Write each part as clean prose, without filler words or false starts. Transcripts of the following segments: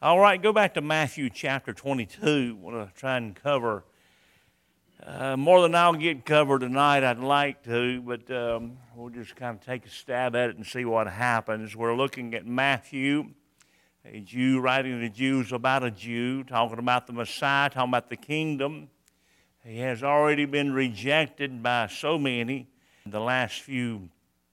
All right, go back to Matthew chapter 22. I want to try and cover more than I'll get covered tonight. I'd like to, but we'll just kind of take a stab at it and see what happens. We're looking at Matthew, a Jew writing to the Jews about a Jew, talking about the Messiah, talking about the kingdom. He has already been rejected by so many. In the last few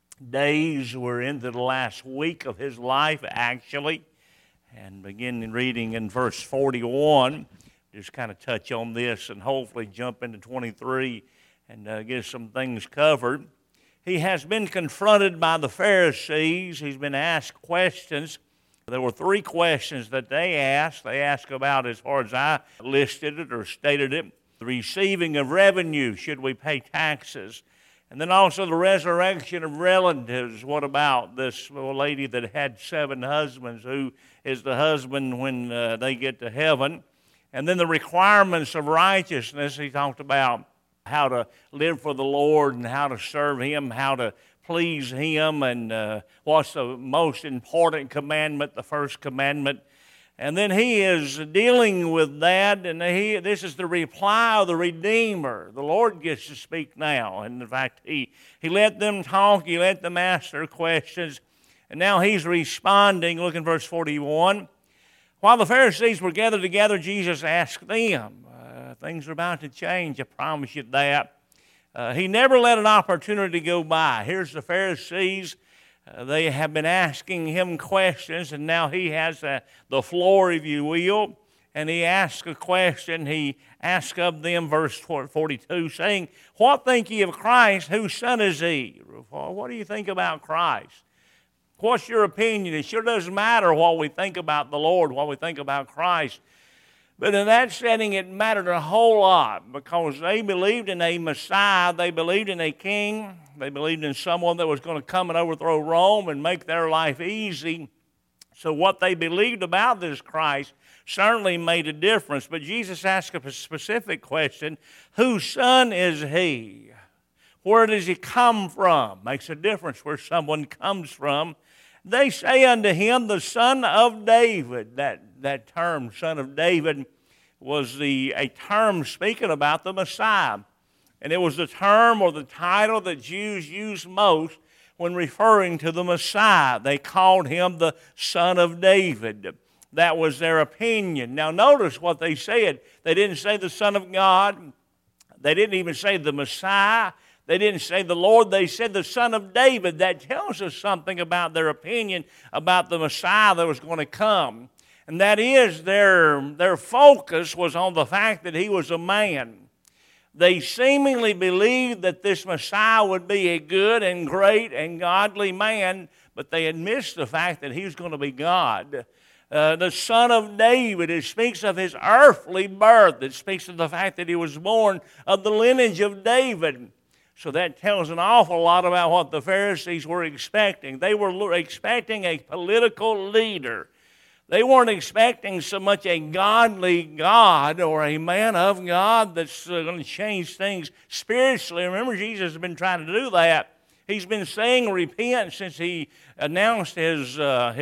days, we're into the last week of his life, actually. And begin reading in verse 41, just kind of touch on this and hopefully jump into 23 and get some things covered. He has been confronted by the Pharisees. He's been asked questions. There were three questions that they asked. They asked about, as far as I listed it or stated it, the receiving of revenue, should we pay taxes? And then also the resurrection of relatives. What about this lady that had 7 husbands? Who is the husband when they get to heaven? And then the requirements of righteousness. He talked about how to live for the Lord and how to serve Him, how to please Him, and what's the most important commandment, the first commandment. And then he is dealing with that, and this is the reply of the Redeemer. The Lord gets to speak now. And in fact, he let them talk, he let them ask their questions, and now he's responding. Look in verse 41. While the Pharisees were gathered together, Jesus asked them. Things are about to change, I promise you that. He never let an opportunity go by. Here's the Pharisees. They have been asking him questions, and now he has the floor, if you will, and he asks a question. He asks of them, verse 42, saying, "What think ye of Christ? Whose son is he?" What do you think about Christ? What's your opinion? It sure doesn't matter what we think about the Lord, what we think about Christ. But in that setting, it mattered a whole lot because they believed in a Messiah. They believed in a king. They believed in someone that was going to come and overthrow Rome and make their life easy. So what they believed about this Christ certainly made a difference. But Jesus asked a specific question: whose son is he? Where does he come from? Makes a difference where someone comes from. They say unto him, the son of David. That term, son of David, was a term speaking about the Messiah. And it was the term or the title that Jews used most when referring to the Messiah. They called him the son of David. That was their opinion. Now notice what they said. They didn't say the Son of God. They didn't even say the Messiah. They didn't say the Lord. They said the Son of David. That tells us something about their opinion about the Messiah that was going to come. And that is their focus was on the fact that he was a man. They seemingly believed that this Messiah would be a good and great and godly man, but they had missed the fact that he was going to be God. The son of David, it speaks of his earthly birth. It speaks of the fact that he was born of the lineage of David. So that tells an awful lot about what the Pharisees were expecting. They were expecting a political leader. They weren't expecting so much a godly God or a man of God that's going to change things spiritually. Remember, Jesus has been trying to do that. He's been saying repent since he announced his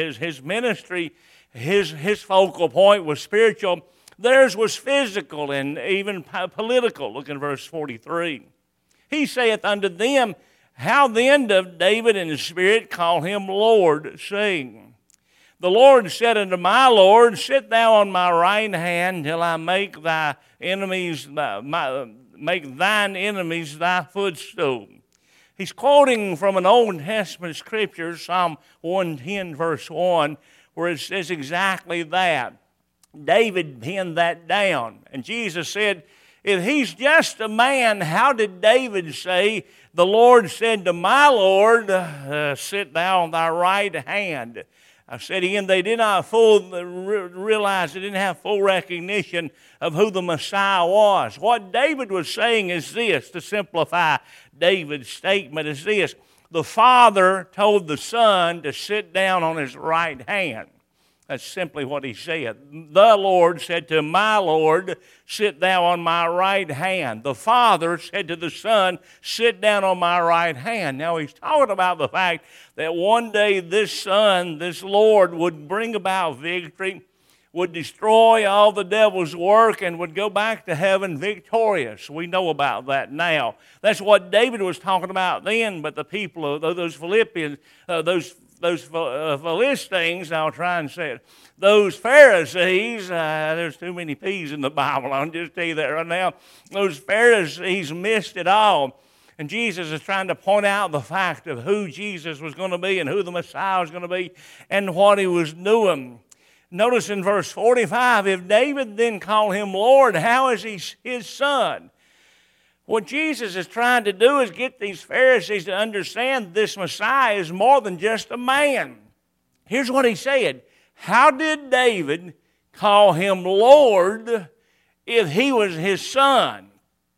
ministry. His focal point was spiritual. Theirs was physical and even political. Look in verse 43. He saith unto them, how then doth David in the Spirit call him Lord, saying, the Lord said unto my Lord, sit thou on my right hand till I make thine enemies thy footstool. He's quoting from an Old Testament scripture, Psalm 110, verse 1, where it says exactly that. David penned that down. And Jesus said, if he's just a man, how did David say, the Lord said to my Lord, sit thou on thy right hand? I said again, they did not realize, they didn't have full recognition of who the Messiah was. What David was saying is this, to simplify David's statement, is this. The Father told the Son to sit down on his right hand. That's simply what he said. The Lord said to my Lord, sit thou on my right hand. The Father said to the Son, sit down on my right hand. Now he's talking about the fact that one day this Son, this Lord, would bring about victory, would destroy all the devil's work and would go back to heaven victorious. We know about that now. That's what David was talking about then, but the people of those Philistines, I'll try and say it, those Pharisees, there's too many P's in the Bible, I'll just tell you that right now. Those Pharisees missed it all. And Jesus is trying to point out the fact of who Jesus was going to be and who the Messiah was going to be and what he was doing. Notice in verse 45, if David then called him Lord, how is he his son? What Jesus is trying to do is get these Pharisees to understand this Messiah is more than just a man. Here's what he said. How did David call him Lord if he was his son?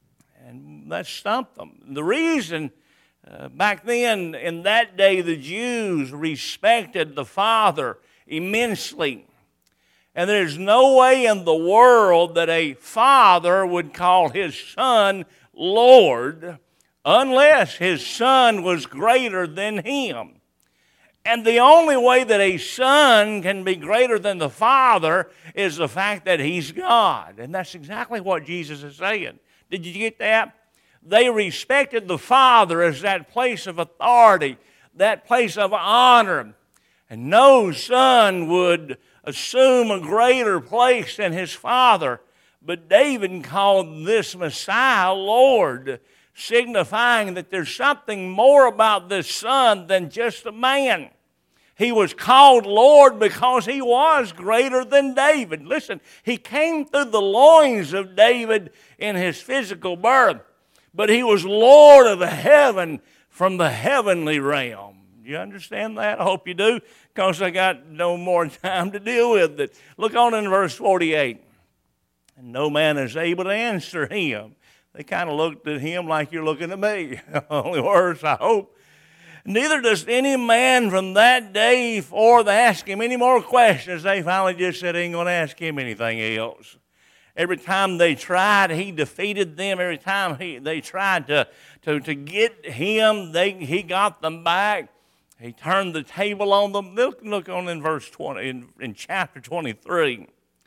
And that stumped them. The reason back then, in that day, the Jews respected the Father immensely. And there's no way in the world that a father would call his son Lord unless his son was greater than him. And the only way that a son can be greater than the Father is the fact that he's God. And that's exactly what Jesus is saying. Did you get that? They respected the Father as that place of authority, that place of honor. And no son would assume a greater place than his father. But David called this Messiah Lord, signifying that there's something more about this son than just a man. He was called Lord because he was greater than David. Listen, he came through the loins of David in his physical birth, but he was Lord of heaven from the heavenly realm. You understand that? I hope you do, because I got no more time to deal with it. Look on in verse 48. And no man is able to answer him. They kind of looked at him like you're looking at me. Only worse, I hope. Neither does any man from that day forth ask him any more questions. They finally just said, ain't going to ask him anything else. Every time they tried, he defeated them. Every time they tried to get him, he got them back. He turned the table on them. Look on in verse 20, in chapter 23.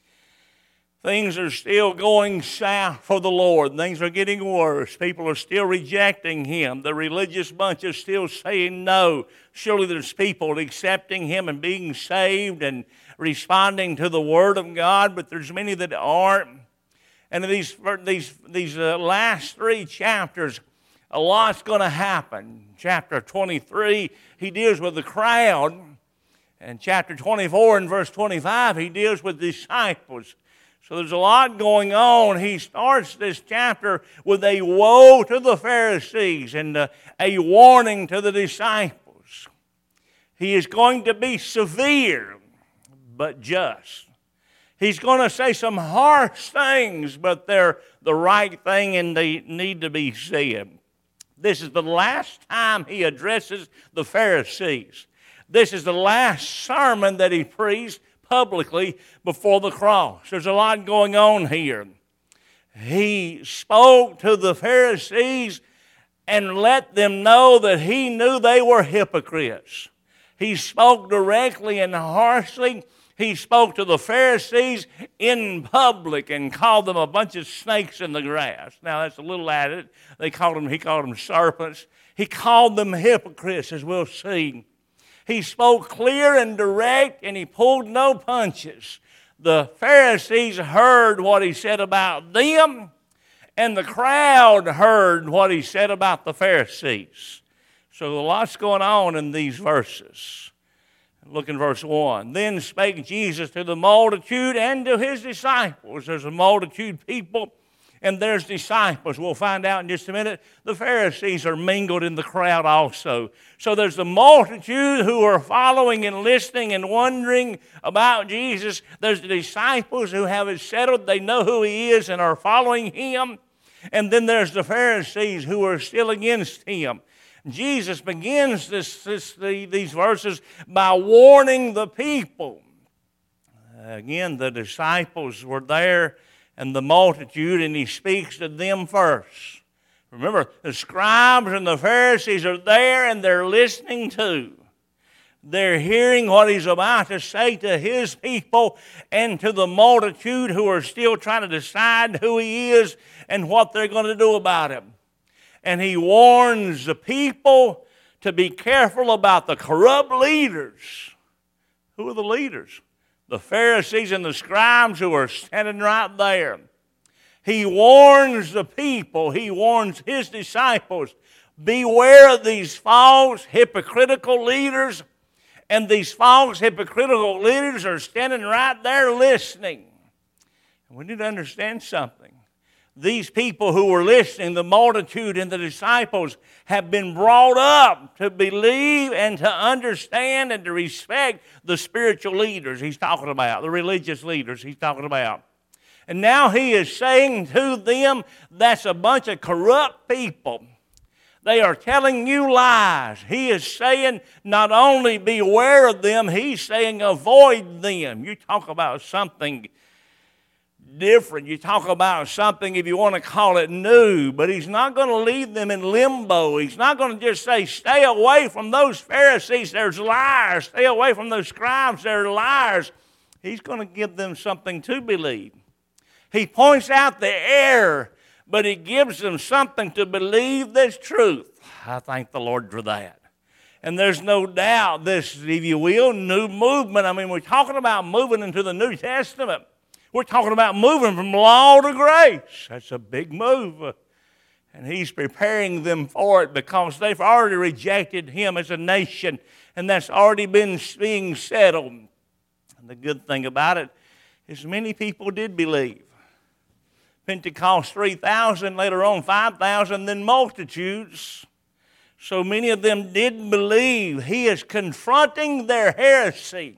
Things are still going south for the Lord. Things are getting worse. People are still rejecting him. The religious bunch is still saying no. Surely there's people accepting him and being saved and responding to the Word of God, but there's many that aren't. And in these last three chapters, a lot's going to happen. Chapter 23, he deals with the crowd. And chapter 24 and verse 25, he deals with disciples. So there's a lot going on. He starts this chapter with a woe to the Pharisees and a warning to the disciples. He is going to be severe, but just. He's going to say some harsh things, but they're the right thing and they need to be said. This is the last time he addresses the Pharisees. This is the last sermon that he preached publicly before the cross. There's a lot going on here. He spoke to the Pharisees and let them know that he knew they were hypocrites. He spoke directly and harshly. He spoke to the Pharisees in public and called them a bunch of snakes in the grass. Now, that's a little added. He called them serpents. He called them hypocrites, as we'll see. He spoke clear and direct, and he pulled no punches. The Pharisees heard what he said about them, and the crowd heard what he said about the Pharisees. So a lot's going on in these verses. Look in verse 1. Then spake Jesus to the multitude and to his disciples. There's a multitude of people, and there's disciples. We'll find out in just a minute. The Pharisees are mingled in the crowd also. So there's the multitude who are following and listening and wondering about Jesus. There's the disciples who have it settled. They know who he is and are following him. And then there's the Pharisees who are still against him. Jesus begins these verses by warning the people. Again, the disciples were there and the multitude, and he speaks to them first. Remember, the scribes and the Pharisees are there and they're listening too. They're hearing what he's about to say to his people and to the multitude who are still trying to decide who he is and what they're going to do about him. And he warns the people to be careful about the corrupt leaders. Who are the leaders? The Pharisees and the scribes who are standing right there. He warns the people, he warns his disciples, beware of these false, hypocritical leaders. And these false, hypocritical leaders are standing right there listening. And we need to understand something. These people who were listening, the multitude and the disciples, have been brought up to believe and to understand and to respect the spiritual leaders he's talking about, the religious leaders he's talking about. And now he is saying to them, that's a bunch of corrupt people. They are telling you lies. He is saying not only beware of them, he's saying avoid them. You talk about something different. You talk about something, if you want to call it new, but he's not going to leave them in limbo. He's not going to just say, stay away from those Pharisees, there's liars. Stay away from those scribes, they're liars. He's going to give them something to believe. He points out the error, but he gives them something to believe that's truth. I thank the Lord for that. And there's no doubt this, if you will, new movement. I mean, we're talking about moving into the New Testament. We're talking about moving from law to grace. That's a big move. And he's preparing them for it because they've already rejected him as a nation. And that's already been being settled. And the good thing about it is many people did believe. Pentecost 3,000, later on 5,000, then multitudes. So many of them did believe. He is confronting their heresy.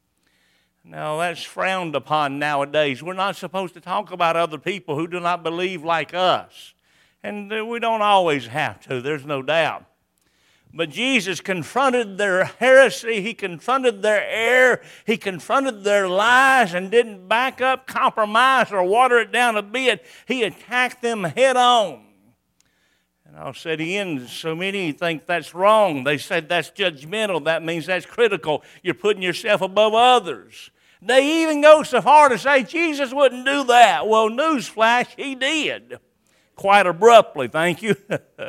Now that's frowned upon nowadays. We're not supposed to talk about other people who do not believe like us. And we don't always have to, there's no doubt. But Jesus confronted their heresy, he confronted their error, he confronted their lies and didn't back up, compromise, or water it down a bit. He attacked them head on. And I'll say it again, so many think that's wrong. They said that's judgmental, that means that's critical. You're putting yourself above others. They even go so far to say Jesus wouldn't do that. Well, newsflash, he did. Quite abruptly, thank you.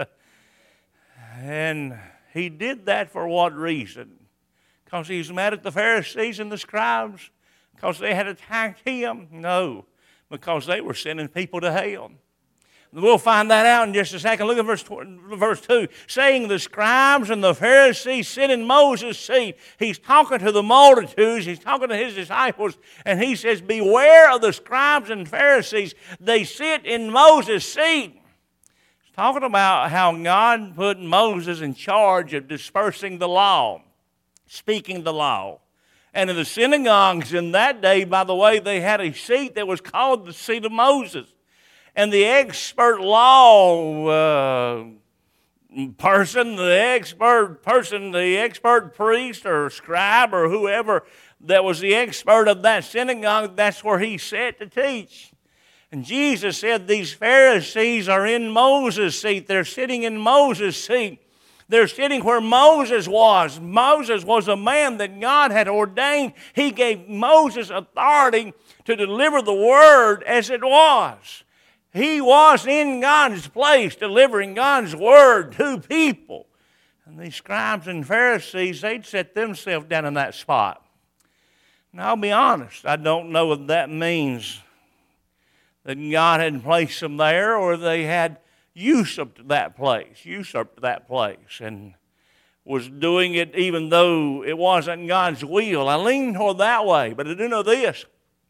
And he did that for what reason? Because he was mad at the Pharisees and the scribes? Because they had attacked him? No, because they were sending people to hell. We'll find that out in just a second. Look at verse 2. Saying the scribes and the Pharisees sit in Moses' seat. He's talking to the multitudes. He's talking to his disciples. And he says, beware of the scribes and Pharisees. They sit in Moses' seat. Talking about how God put Moses in charge of dispersing the law, speaking the law. And in the synagogues in that day, by the way, they had a seat that was called the seat of Moses. And the expert law person, the expert priest or scribe or whoever that was the expert of that synagogue, that's where he sat to teach. And Jesus said these Pharisees are in Moses' seat. They're sitting in Moses' seat. They're sitting where Moses was. Moses was a man that God had ordained. He gave Moses authority to deliver the word as it was. He was in God's place delivering God's word to people. And these scribes and Pharisees, they'd set themselves down in that spot. Now, I'll be honest, I don't know if that means that God had placed them there or they had usurped that place, and was doing it even though it wasn't God's will. I lean toward that way, but I do know this.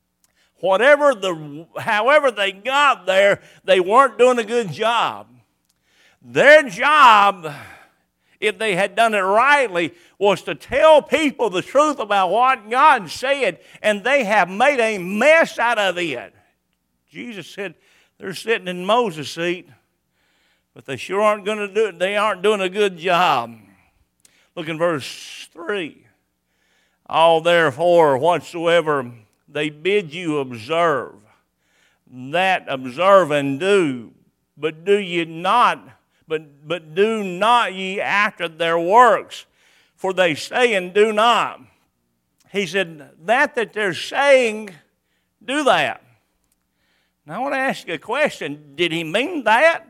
However they got there, they weren't doing a good job. Their job, if they had done it rightly, was to tell people the truth about what God said, and they have made a mess out of it. Jesus said they're sitting in Moses' seat, but they sure aren't going to do it. They aren't doing a good job. Look in verse 3. All therefore whatsoever they bid you observe, that observe and do, but do ye not, but do not ye after their works. for they say and do not. He said, that they're saying, do that. Now I want to ask you a question. Did he mean that?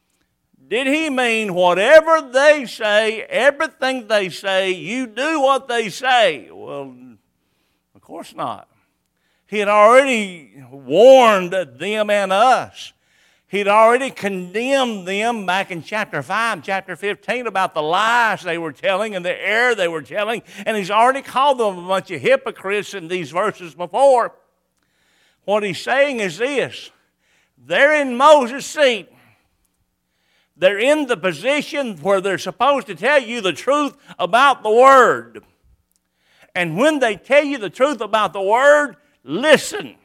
Did he mean whatever they say, everything they say, you do what they say? Well, of course not. He had already warned them and us. He'd already condemned them back in chapter 5, chapter 15 about the lies they were telling and the error they were telling. And he's already called them a bunch of hypocrites in these verses before. What he's saying is this. They're in Moses' seat. They're in the position where they're supposed to tell you the truth about the Word. And when they tell you the truth about the Word, listen.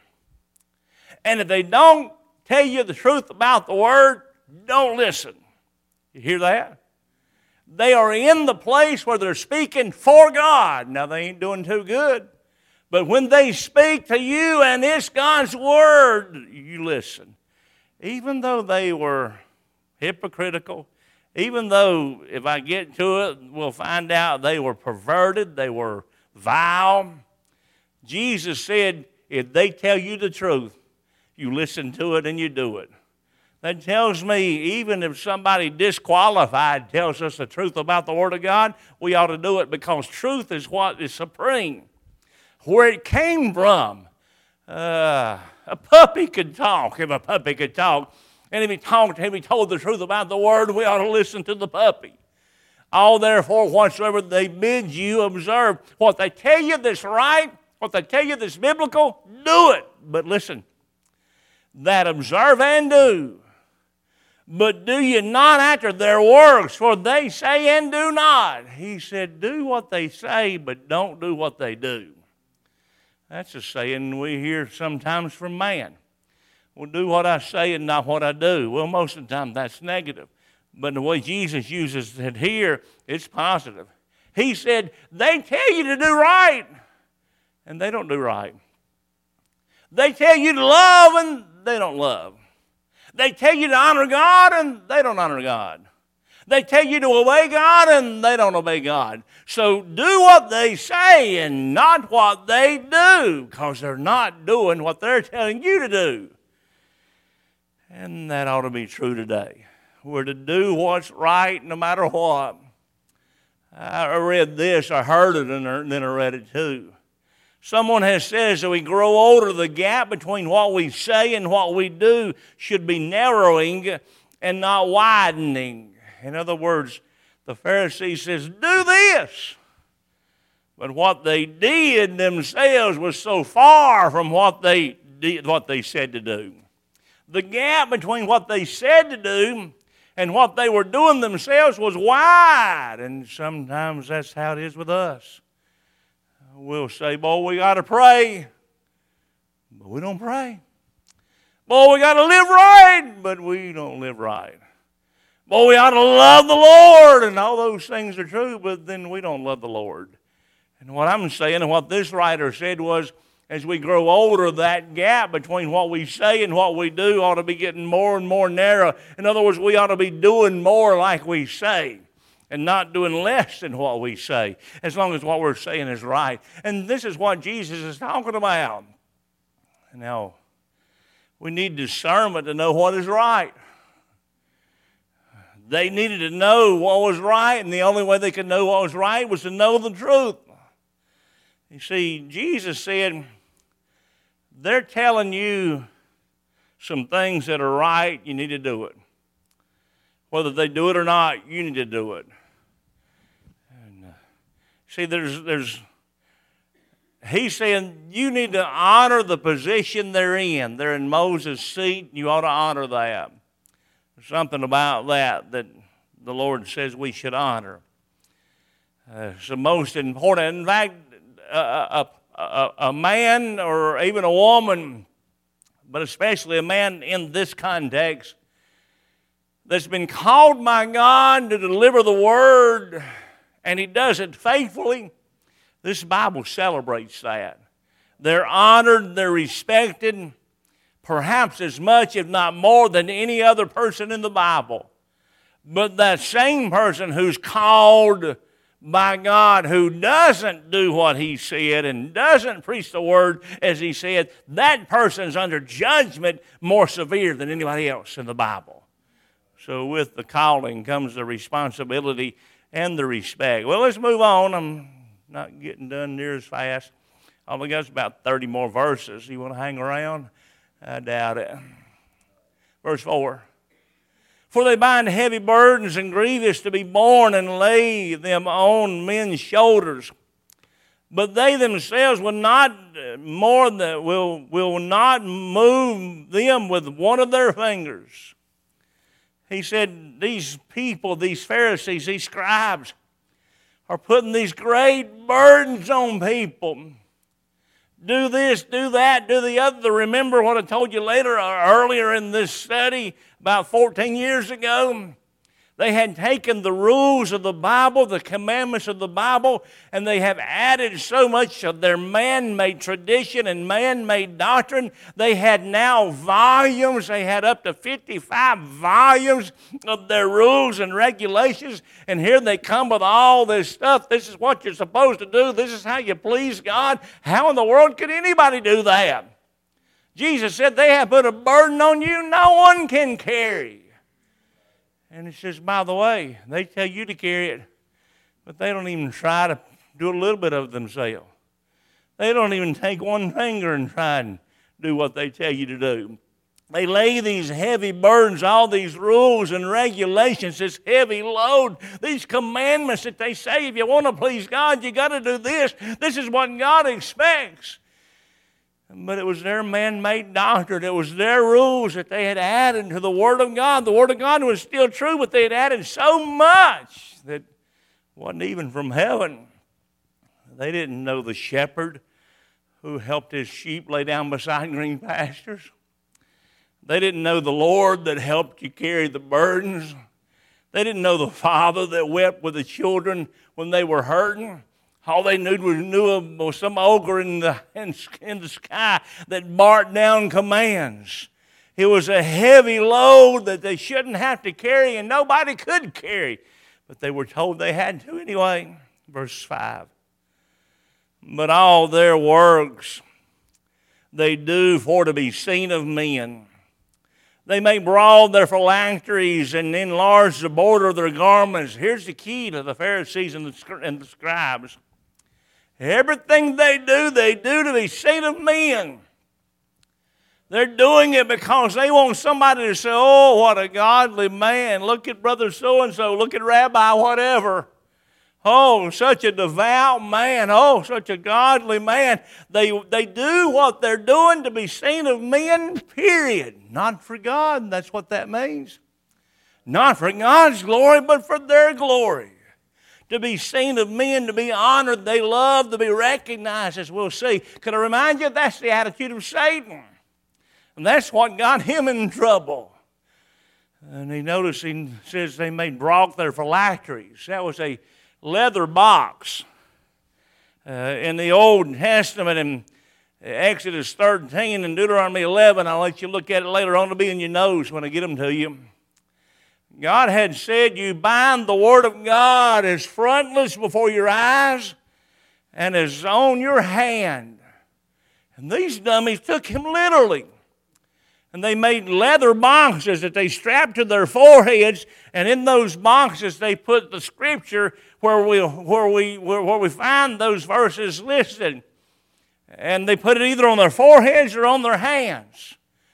And if they don't tell you the truth about the Word, don't listen. You hear that? They are in the place where they're speaking for God. Now, they ain't doing too good. But when they speak to you and it's God's Word, you listen. Even though they were hypocritical, even though, if I get to it, we'll find out they were perverted, they were vile. Jesus said, if they tell you the truth, you listen to it and you do it. That tells me even if somebody disqualified tells us the truth about the Word of God, we ought to do it because truth is what is supreme. Where it came from, a puppy could talk if a puppy could talk. And if he talked, if he told the truth about the Word, we ought to listen to the puppy. All therefore, whatsoever they bid you, observe. What they tell you that's right, what they tell you that's biblical, do it. But listen, that observe and do. But do you not after their works, for they say and do not. He said, do what they say, but don't do what they do. That's a saying we hear sometimes from man. Well, do what I say and not what I do. Well, most of the time that's negative. But the way Jesus uses it here, it's positive. He said, they tell you to do right, and they don't do right. They tell you to love, and they don't love. They tell you to honor God, and they don't honor God. They tell you to obey God, and they don't obey God. So do what they say and not what they do, because they're not doing what they're telling you to do. And that ought to be true today. We're to do what's right no matter what. I read this, I heard it, and then I read it too. Someone has said as we grow older, the gap between what we say and what we do should be narrowing and not widening. In other words, the Pharisee says, do this. But what they did themselves was so far from what they said to do. The gap between what they said to do and what they were doing themselves was wide. And sometimes that's how it is with us. We'll say, boy, we got to pray, but we don't pray. Boy, we got to live right, but we don't live right. Boy, we ought to love the Lord, and all those things are true, but then we don't love the Lord. And what I'm saying and what this writer said was, as we grow older, that gap between what we say and what we do ought to be getting more and more narrow. In other words, we ought to be doing more like we say and not doing less than what we say, as long as what we're saying is right. And this is what Jesus is talking about. Now, we need discernment to know what is right. They needed to know what was right, and the only way they could know what was right was to know the truth. You see, Jesus said, they're telling you some things that are right, you need to do it. Whether they do it or not, you need to do it. And, see, he's saying you need to honor the position they're in. They're in Moses' seat, and you ought to honor that. There's something about that the Lord says we should honor. It's the most important. In fact, a man or even a woman, but especially a man in this context, that's been called by God to deliver the Word, and he does it faithfully, this Bible celebrates that. They're honored, they're respected, perhaps as much, if not more, than any other person in the Bible. But that same person who's called by God who doesn't do what he said and doesn't preach the word as he said, that person's under judgment more severe than anybody else in the Bible. So with the calling comes the responsibility and the respect. Well, let's move on. I'm not getting done near as fast. I only got about 30 more verses. You want to hang around? I doubt it. Verse 4. For they bind heavy burdens and grievous to be borne and lay them on men's shoulders. But they themselves will not will not move them with one of their fingers. He said these people, these Pharisees, these scribes, are putting these great burdens on people. Do this, do that, do the other. Remember what I told you earlier in this study about 14 years ago? They had taken the rules of the Bible, the commandments of the Bible, and they have added so much of their man-made tradition and man-made doctrine. They had now volumes. They had up to 55 volumes of their rules and regulations. And here they come with all this stuff. This is what you're supposed to do. This is how you please God. How in the world could anybody do that? Jesus said they have put a burden on you no one can carry. And he says, by the way, they tell you to carry it, but they don't even try to do a little bit of it themselves. They don't even take one finger and try and do what they tell you to do. They lay these heavy burdens, all these rules and regulations, this heavy load, these commandments that they say, if you want to please God, you got to do this. This is what God expects. But it was their man-made doctrine. It was their rules that they had added to the Word of God. The Word of God was still true, but they had added so much that wasn't even from heaven. They didn't know the shepherd who helped his sheep lay down beside green pastures. They didn't know the Lord that helped you carry the burdens. They didn't know the Father that wept with the children when they were hurting. All they knew was some ogre in the sky that barked down commands. It was a heavy load that they shouldn't have to carry, and nobody could carry. But they were told they had to anyway. Verse 5. But all their works they do for to be seen of men. They make broad their phylacteries and enlarge the border of their garments. Here's the key to the Pharisees and the scribes. Everything they do to be seen of men. They're doing it because they want somebody to say, oh, what a godly man. Look at brother so-and-so. Look at Rabbi whatever. Oh, such a devout man. Oh, such a godly man. They do what they're doing to be seen of men, period. Not for God. That's what that means. Not for God's glory, but for their glory. To be seen of men, to be honored. They love to be recognized, as we'll see. Could I remind you, that's the attitude of Satan. And that's what got him in trouble. And he says they made broad their phylacteries. That was a leather box. In the Old Testament, in Exodus 13 and Deuteronomy 11, I'll let you look at it later on. It'll be in your nose when I get them to you. God had said, you bind the Word of God as frontless before your eyes and as on your hand. And these dummies took him literally. And they made leather boxes that they strapped to their foreheads, and in those boxes they put the Scripture where we find those verses listed. And they put it either on their foreheads or on their hands.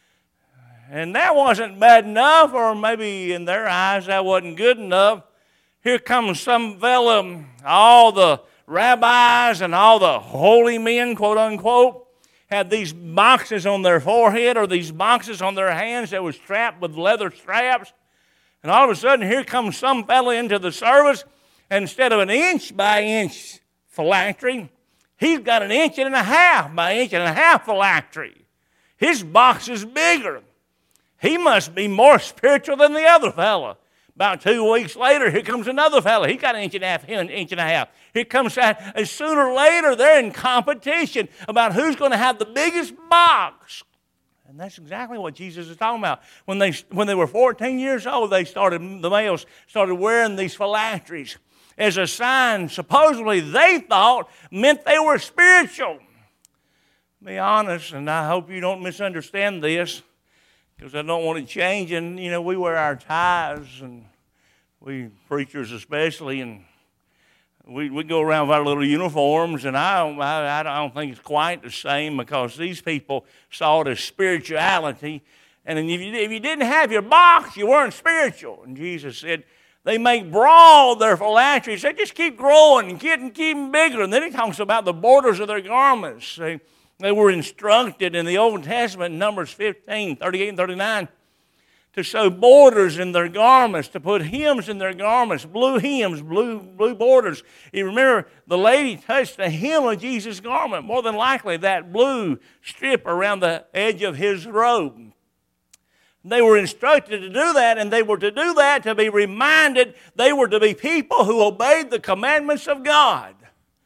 And that wasn't bad enough, or maybe in their eyes that wasn't good enough. Here comes some fella, all the rabbis and all the holy men, quote unquote, had these boxes on their forehead or these boxes on their hands that was strapped with leather straps. And all of a sudden, here comes some fella into the service, and instead of an inch by inch phylactery, he's got an inch and a half by inch and a half phylactery. His box is bigger. He must be more spiritual than the other fella. About 2 weeks later, here comes another fella. He got an inch and a half, him an inch and a half. Here comes that. And sooner or later, they're in competition about who's going to have the biggest box. And that's exactly what Jesus is talking about. When they were 14 years old, the males started wearing these phylacteries. as a sign supposedly they thought meant they were spiritual. Be honest, and I hope you don't misunderstand this, because I don't want it changing. You know, we wear our ties, and we preachers especially, and we go around with our little uniforms, and I don't think it's quite the same, because these people saw it as spirituality. And if you didn't have your box, you weren't spiritual. And Jesus said, they make broad their phylacteries. They just keep growing and keep bigger. And then he talks about the borders of their garments. They were instructed in the Old Testament, Numbers 15, 38 and 39, to sew borders in their garments, to put hems in their garments, blue hems, blue borders. You remember, the lady touched the hem of Jesus' garment, more than likely that blue strip around the edge of his robe. They were instructed to do that, and they were to do that to be reminded they were to be people who obeyed the commandments of God.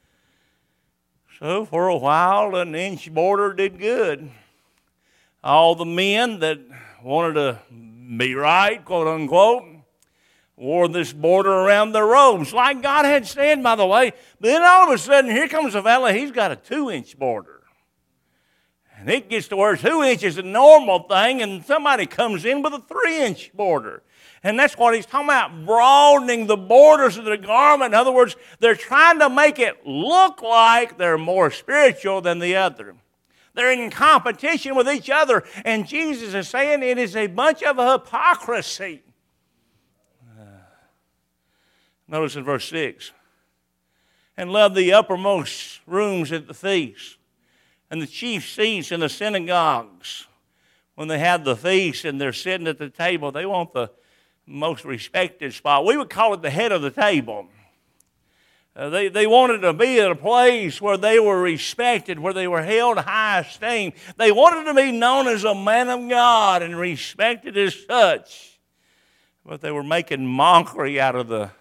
So for a while, an inch border did good. All the men that wanted to be right, quote unquote, wore this border around their robes, like God had said, by the way. But then all of a sudden, here comes a fella, he's got a 2-inch border. And it gets to where 2 inches is a normal thing, and somebody comes in with a 3-inch border. And that's what he's talking about, broadening the borders of their garment. In other words, they're trying to make it look like they're more spiritual than the other. They're in competition with each other. And Jesus is saying it is a bunch of hypocrisy. Notice in verse 6. And love the uppermost rooms at the feast, and the chief seats in the synagogues. When they have the feast and they're sitting at the table, they want the most respected spot. We would call it the head of the table. They wanted to be at a place where they were respected, where they were held high esteem. They wanted to be known as a man of God and respected as such. But they were making mockery out of the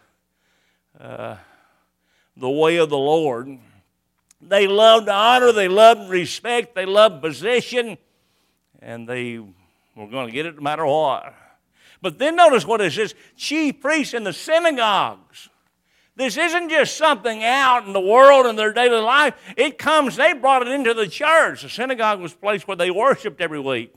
way of the Lord. They loved honor, they loved respect, they loved position, and they were going to get it no matter what. But then notice what it says, chief priests in the synagogues. This isn't just something out in the world in their daily life. It comes, they brought it into the church. The synagogue was a place where they worshiped every week.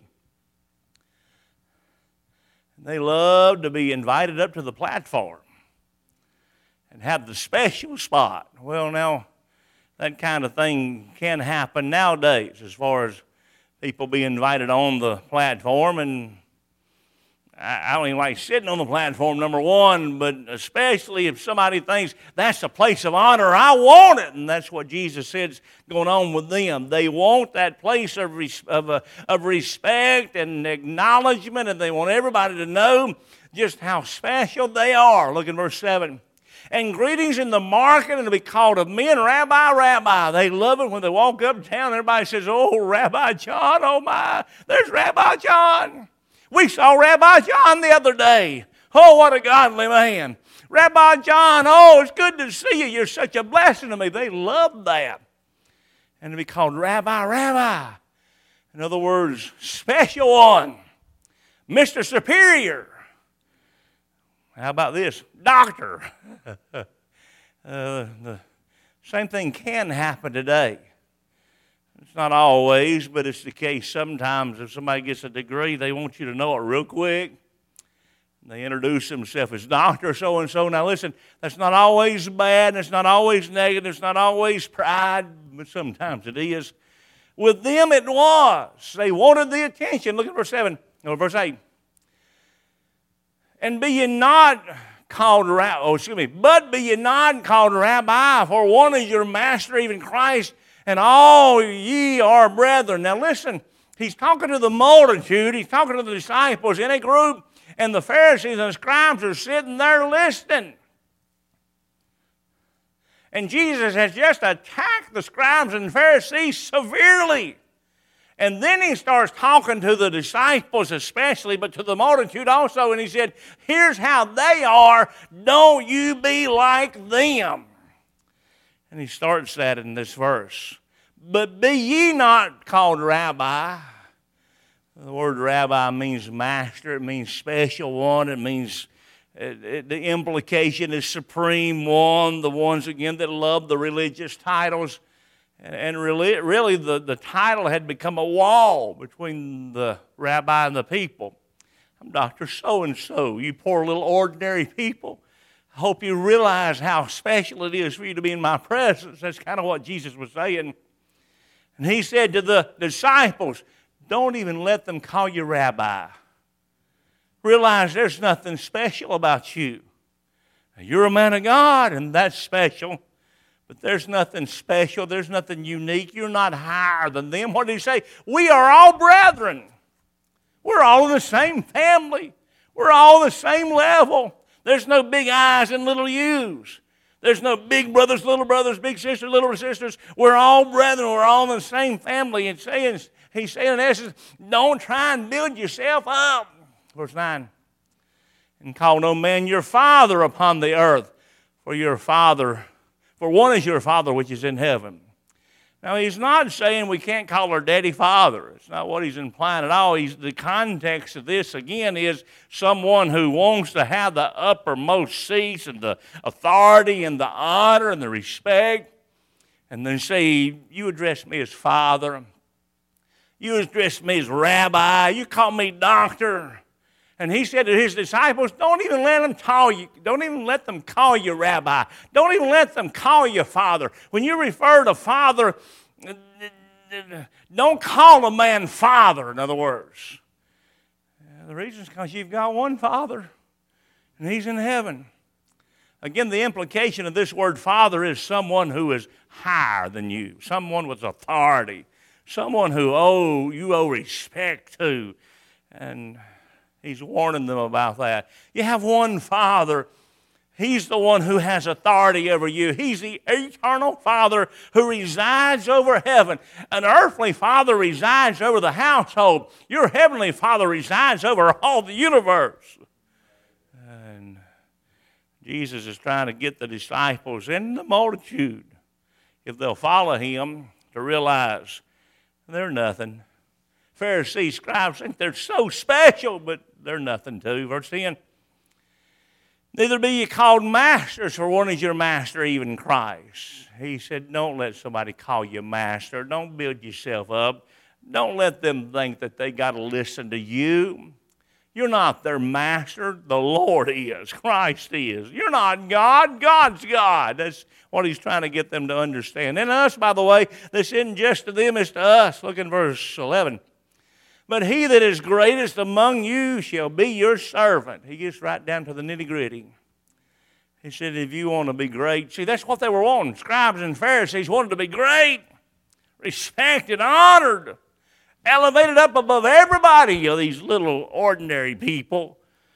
They loved to be invited up to the platform and have the special spot. Well, now, that kind of thing can happen nowadays as far as people being invited on the platform. And I don't even like sitting on the platform, number one, but especially if somebody thinks that's a place of honor, I want it. And that's what Jesus said is going on with them. They want that place of respect and acknowledgement, and they want everybody to know just how special they are. Look at verse 7. And greetings in the market, and to be called of men, Rabbi, Rabbi. They love it when they walk uptown. Everybody says, oh, Rabbi John, oh my, there's Rabbi John. We saw Rabbi John the other day. Oh, what a godly man. Rabbi John, oh, it's good to see you. You're such a blessing to me. They love that. And to be called Rabbi, Rabbi. In other words, special one. Mr. Superior. How about this? Doctor. The same thing can happen today. It's not always, but it's the case sometimes. If somebody gets a degree, they want you to know it real quick. They introduce themselves as Dr. So-and-so. Now listen, that's not always bad, and it's not always negative, it's not always pride, but sometimes it is. With them it was. They wanted the attention. Look at verse 7, or verse 8. And be ye not called but be ye not called Rabbi, for one is your master, even Christ, and all ye are brethren. Now listen, he's talking to the multitude, he's talking to the disciples in a group, and the Pharisees and the scribes are sitting there listening. And Jesus has just attacked the scribes and Pharisees severely. And then he starts talking to the disciples especially, but to the multitude also. And he said, here's how they are. Don't you be like them. And he starts that in this verse. But be ye not called Rabbi. The word Rabbi means master. It means special one. It means The implication is Supreme One, the ones, again, that love the religious titles. And really the title had become a wall between the rabbi and the people. I'm Dr. So-and-so, you poor little ordinary people. I hope you realize how special it is for you to be in my presence. That's kind of what Jesus was saying. And he said to the disciples, don't even let them call you rabbi. Realize there's nothing special about you. You're a man of God, and that's special. But there's nothing special. There's nothing unique. You're not higher than them. What did he say? We are all brethren. We're all in the same family. We're all on the same level. There's no big I's and little U's. There's no big brothers, big sisters, little sisters. We're all brethren. We're all in the same family. And he's saying in essence, don't try and build yourself up. Verse 9. And call no man your father upon the earth, for one is your Father which is in heaven. Now, he's not saying we can't call our daddy Father. It's not what he's implying at all. The context of this, again, is someone who wants to have the uppermost seats and the authority and the honor and the respect. And then say, you address me as Father. You address me as Rabbi. You call me Doctor. And he said to his disciples, don't even let them call you Rabbi. Don't even let them call you Father. When you refer to Father, don't call a man Father, in other words. The reason is because you've got one Father, and he's in heaven. Again, the implication of this word Father is someone who is higher than you, someone with authority, someone who you owe respect to. And he's warning them about that. You have one Father. He's the one who has authority over you. He's the eternal Father who resides over heaven. An earthly father resides over the household. Your heavenly Father resides over all the universe. And Jesus is trying to get the disciples and the multitude, if they'll follow him, to realize they're nothing. Pharisees, scribes think they're so special, but they're nothing too. Verse 10, neither be ye called masters, for one is your master, even Christ. He said, don't let somebody call you master. Don't build yourself up. Don't let them think that they got to listen to you. You're not their master. The Lord is. Christ is. You're not God. God's God. That's what he's trying to get them to understand. And us, by the way, this isn't just to them, it's to us. Look in verse 11. But he that is greatest among you shall be your servant. He gets right down to the nitty-gritty. He said, if you want to be great, see, that's what they were wanting. Scribes and Pharisees wanted to be great, respected, honored, elevated up above everybody, these little ordinary people.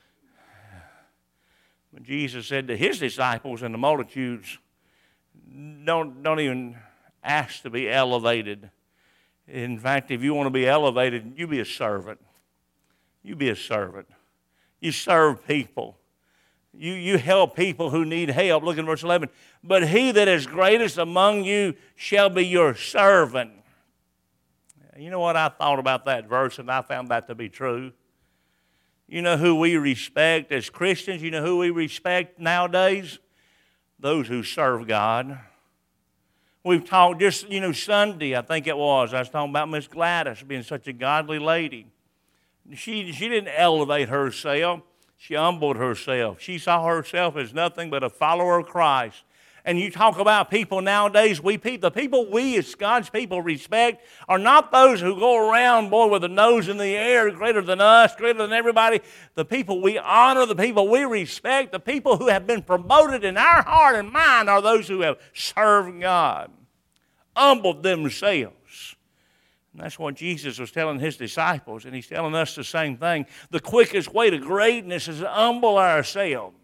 But Jesus said to his disciples and the multitudes, don't even ask to be elevated. In fact, if you want to be elevated, you be a servant. You be a servant. You serve people. You help people who need help. Look in verse 11. But he that is greatest among you shall be your servant. You know what? I thought about that verse, and I found that to be true. You know who we respect as Christians? You know who we respect nowadays? Those who serve God. We've talked just, Sunday, I think it was. I was talking about Miss Gladys being such a godly lady. She didn't elevate herself. She humbled herself. She saw herself as nothing but a follower of Christ. And you talk about people nowadays, the people we as God's people respect are not those who go around, with a nose in the air, greater than us, greater than everybody. The people we honor, the people we respect, the people who have been promoted in our heart and mind are those who have served God, humbled themselves. And that's what Jesus was telling his disciples, and he's telling us the same thing. The quickest way to greatness is to humble ourselves.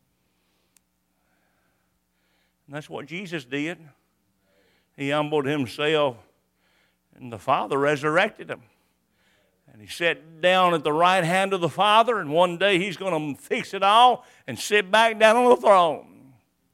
And that's what Jesus did. He humbled himself, and the Father resurrected him. And he sat down at the right hand of the Father, and one day he's going to fix it all and sit back down on the throne.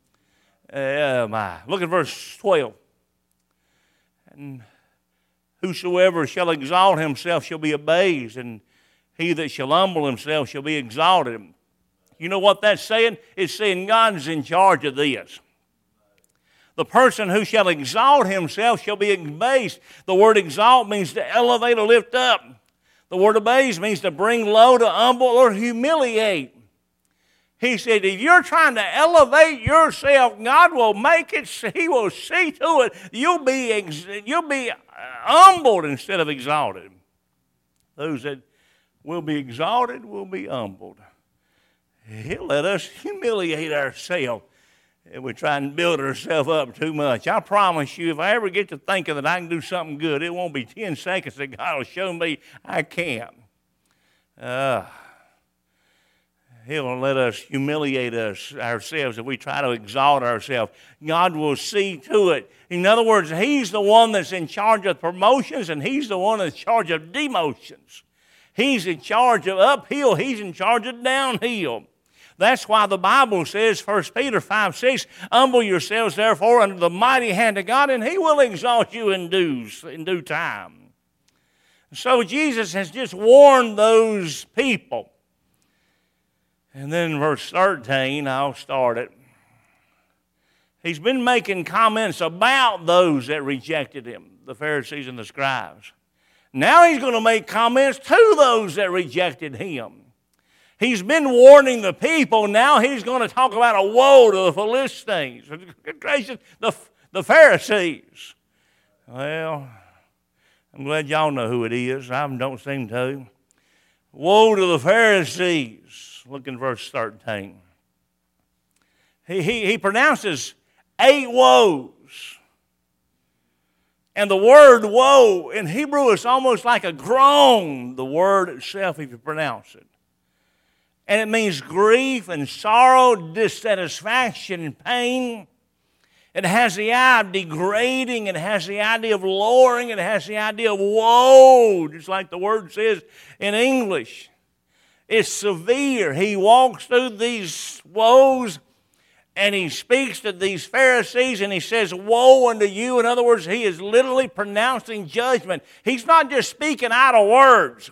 Look at verse 12. And whosoever shall exalt himself shall be abased, and he that shall humble himself shall be exalted. You know what that's saying? It's saying God's in charge of this. The person who shall exalt himself shall be abased. The word exalt means to elevate or lift up. The word abase means to bring low, to humble, or humiliate. He said, if you're trying to elevate yourself, God will make it, He will see to it. You'll be humbled instead of exalted. Those that will be exalted will be humbled. He'll let us humiliate ourselves if we try and build ourselves up too much. I promise you, if I ever get to thinking that I can do something good, it won't be 10 seconds that God will show me I can't. He'll let us humiliate ourselves if we try to exalt ourselves. God will see to it. In other words, He's the one that's in charge of promotions, and He's the one that's in charge of demotions. He's in charge of uphill. He's in charge of downhill. That's why the Bible says, 1 Peter 5:6, humble yourselves therefore under the mighty hand of God, and He will exalt you in due time. So Jesus has just warned those people. And then in verse 13, I'll start it. He's been making comments about those that rejected Him, the Pharisees and the scribes. Now He's going to make comments to those that rejected Him. He's been warning the people. Now He's going to talk about a woe to the Philistines. Good gracious, the Pharisees. Well, I'm glad y'all know who it is. I don't seem to. Woe to the Pharisees. Look in verse 13. He pronounces 8 woes. And the word woe in Hebrew is almost like a groan, the word itself, if you pronounce it. And it means grief and sorrow, dissatisfaction and pain. It has the idea of degrading. It has the idea of lowering. It has the idea of woe, just like the word says in English. It's severe. He walks through these woes and he speaks to these Pharisees and he says, woe unto you. In other words, he is literally pronouncing judgment. He's not just speaking idle words.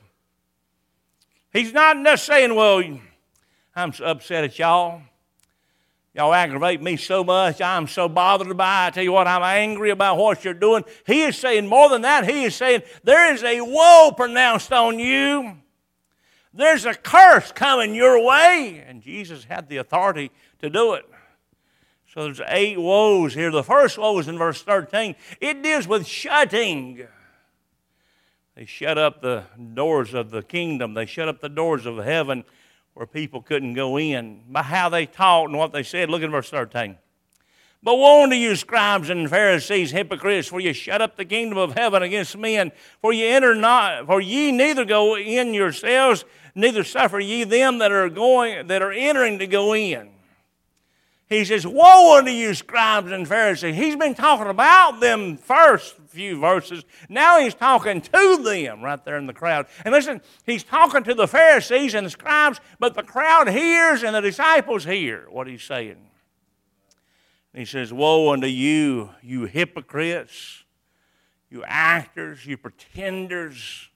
He's not just saying, well, I'm so upset at y'all. Y'all aggravate me so much. I'm so bothered by it. I tell you what, I'm angry about what you're doing. He is saying more than that. He is saying there is a woe pronounced on you. There's a curse coming your way. And Jesus had the authority to do it. So there's 8 woes here. The first woe is in verse 13. It deals with shutting. They shut up the doors of the kingdom. They shut up the doors of heaven where people couldn't go in. By how they taught and what they said. Look at verse 13. But woe unto you, scribes and Pharisees, hypocrites, for ye shut up the kingdom of heaven against men. For ye enter not, for ye neither go in yourselves, neither suffer ye them that are entering to go in. He says, woe unto you, scribes and Pharisees. He's been talking about them first few verses. Now he's talking to them right there in the crowd. And listen, he's talking to the Pharisees and the scribes, but the crowd hears and the disciples hear what he's saying. He says, woe unto you, you hypocrites, you actors, you pretenders.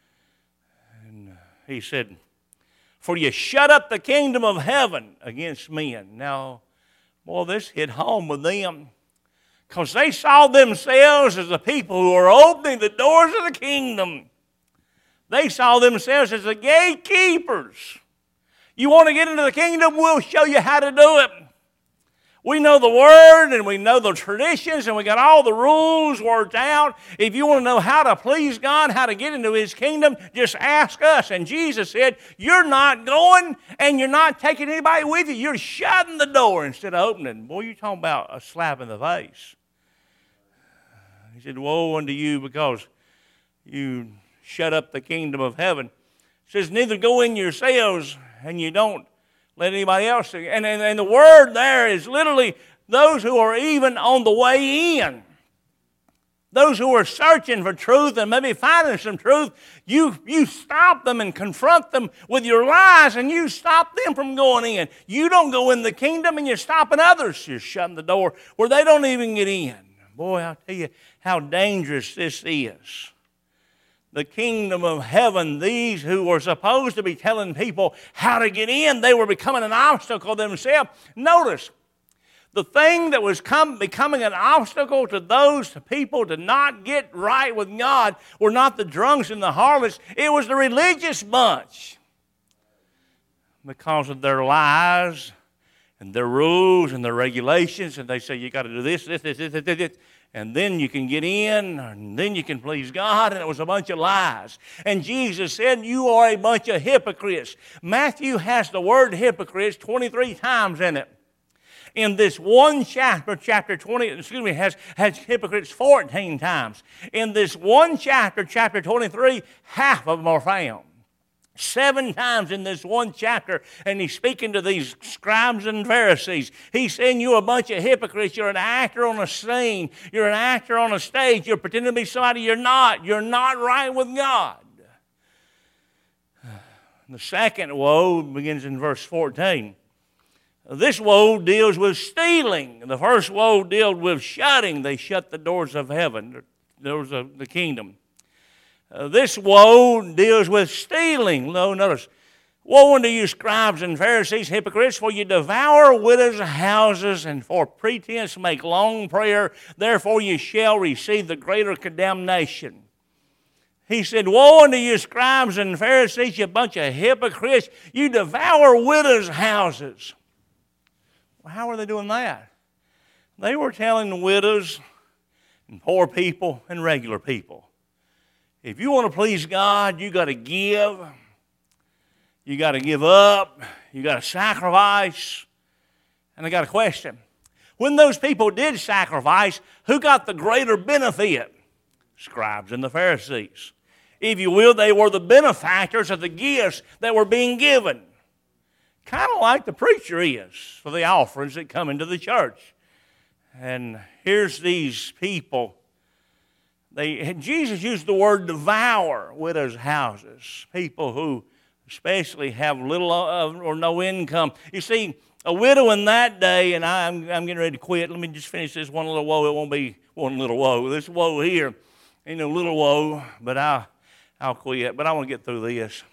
And he said, for you shut up the kingdom of heaven against men. Now, boy, this hit home with them because they saw themselves as the people who are opening the doors of the kingdom. They saw themselves as the gatekeepers. You want to get into the kingdom? We'll show you how to do it. We know the word and we know the traditions and we got all the rules worked out. If you want to know how to please God, how to get into His kingdom, just ask us. And Jesus said, you're not going and you're not taking anybody with you. You're shutting the door instead of opening. Boy, you're talking about a slap in the face. He said, woe unto you because you shut up the kingdom of heaven. He says, neither go in yourselves and you don't let anybody else see. And the word there is literally those who are even on the way in. Those who are searching for truth and maybe finding some truth, you stop them and confront them with your lies and you stop them from going in. You don't go in the kingdom and you're stopping others. You're shutting the door where they don't even get in. Boy, I'll tell you how dangerous this is. the kingdom of heaven, these who were supposed to be telling people how to get in, they were becoming an obstacle themselves. Notice, the thing that was becoming an obstacle to those people to not get right with God were not the drunks and the harlots. It was the religious bunch. Because of their lies and their rules and their regulations, and they say you got to do this, and then you can get in, and then you can please God, and it was a bunch of lies. And Jesus said, you are a bunch of hypocrites. Matthew has the word hypocrites 23 times in it. In this one chapter, chapter 20, has hypocrites 14 times. In this one chapter, chapter 23, half of them are found. 7 times in this one chapter, and he's speaking to these scribes and Pharisees. He's saying, you're a bunch of hypocrites. You're an actor on a scene. You're an actor on a stage. You're pretending to be somebody you're not. You're not right with God. The second woe begins in verse 14. This woe deals with stealing. The first woe deals with shutting. They shut the doors of heaven, the doors of the kingdom. This woe deals with stealing. Notice, woe unto you, scribes and Pharisees, hypocrites, for you devour widows' houses, and for pretense make long prayer. Therefore you shall receive the greater condemnation. He said, woe unto you, scribes and Pharisees, you bunch of hypocrites. You devour widows' houses. Well, how are they doing that? They were telling the widows and poor people and regular people, if you want to please God, you got to give. You got to give up. You got to sacrifice. And I got a question. When those people did sacrifice, who got the greater benefit? Scribes and the Pharisees. If you will, they were the benefactors of the gifts that were being given. Kind of like the preacher is for the offerings that come into the church. And here's these people. Jesus used the word devour widows' houses, people who especially have little or no income. You see, a widow in that day, and I'm getting ready to quit. Let me just finish this one little woe. It won't be one little woe. This woe here ain't no little woe, but I'll quit. But I want to get through this.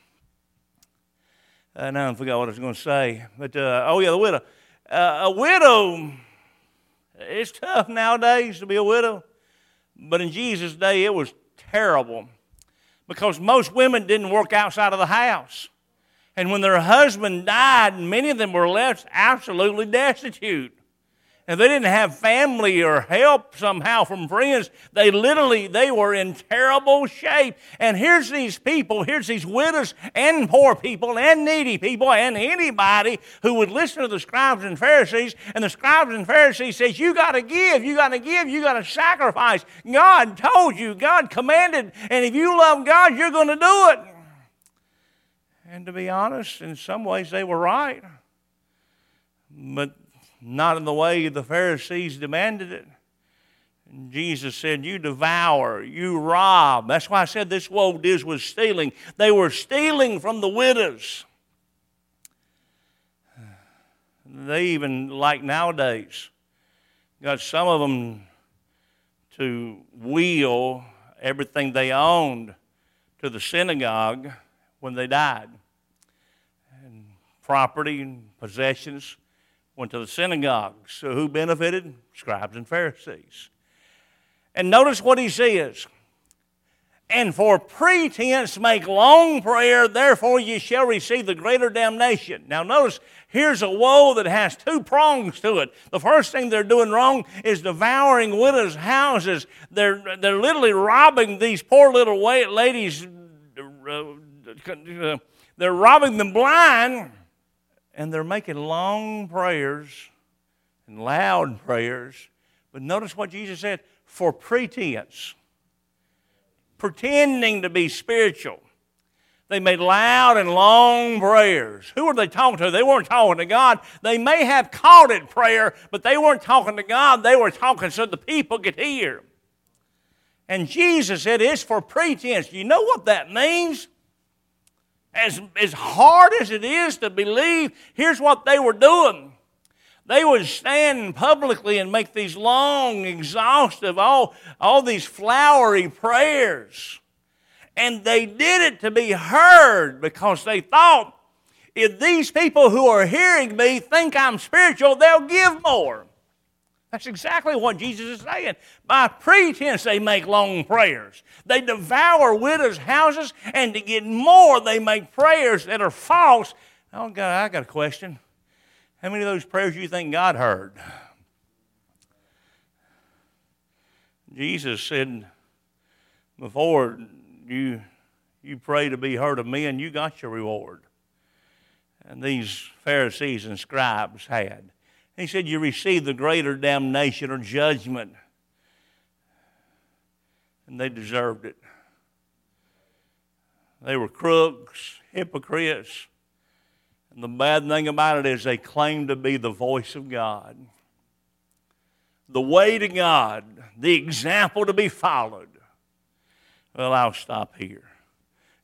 Now I forgot what I was going to say. But, the widow. A widow, it's tough nowadays to be a widow. But in Jesus' day, it was terrible because most women didn't work outside of the house. And when their husband died, many of them were left absolutely destitute. And they didn't have family or help somehow from friends. They were in terrible shape. And here's these people, here's these widows and poor people and needy people and anybody who would listen to the scribes and Pharisees. And the scribes and Pharisees says, you got to give, you got to give, you got to sacrifice. God told you, God commanded, and if you love God, you're going to do it. And to be honest, in some ways they were right. But not in the way the Pharisees demanded it. And Jesus said, you devour, you rob. That's why I said this woe deals with stealing. They were stealing from the widows. They even, like nowadays, got some of them to wheel everything they owned to the synagogue when they died. And property and possessions went to the synagogues. So who benefited? Scribes and Pharisees. And notice what he says. And for pretense make long prayer, therefore ye shall receive the greater damnation. Now notice, here's a woe that has 2 prongs to it. The first thing they're doing wrong is devouring widows' houses. They're literally robbing these poor little ladies. They're robbing them blind. And they're making long prayers and loud prayers. But notice what Jesus said, for pretense. Pretending to be spiritual. They made loud and long prayers. Who were they talking to? They weren't talking to God. They may have called it prayer, but they weren't talking to God. They were talking so the people could hear. And Jesus said it's for pretense. You know what that means? As hard as it is to believe, here's what they were doing. They would stand publicly and make these long, exhaustive, all these flowery prayers. And they did it to be heard because they thought, if these people who are hearing me think I'm spiritual, they'll give more. That's exactly what Jesus is saying. By pretense, they make long prayers. They devour widows' houses, and to get more, they make prayers that are false. Oh, God, I got a question. How many of those prayers do you think God heard? Jesus said, before you pray to be heard of men, you got your reward. And these Pharisees and scribes had. He said, you received the greater damnation or judgment. And they deserved it. They were crooks, hypocrites. And the bad thing about it is they claimed to be the voice of God. The way to God, the example to be followed. Well, I'll stop here.